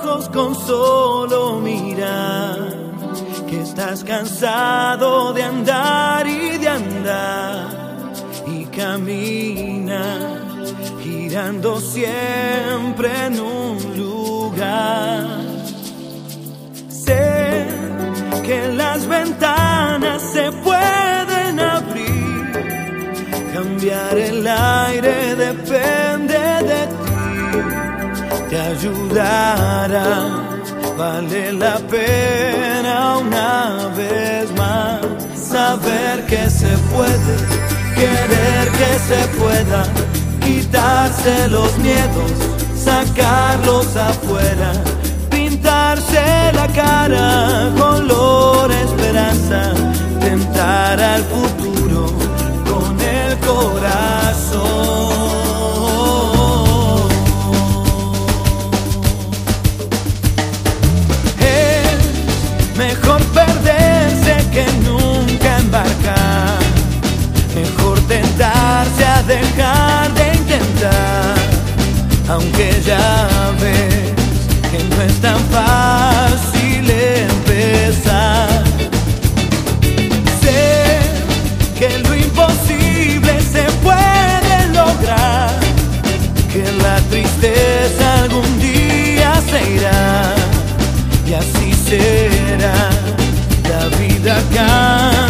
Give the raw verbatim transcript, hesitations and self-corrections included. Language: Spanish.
ojos con solo mirar que estás cansado de andar y de andar y camina girando siempre en un lugar. Sé que las ventanas se pueden abrir, cambiar el aire depende de ti, te ayudará, vale la pena una vez más saber que se puede, querer que se pueda, quitarse los miedos, sacarlos afuera, pintarse la cara color esperanza, tentar al futuro con el corazón. Es mejor perderse que nunca embarcar, mejor tentarse a dejar de intentar, aunque ya ves que no es tan fácil empezar. Sé que lo imposible se puede lograr, que la tristeza algún día se irá, y así será, la vida cambia.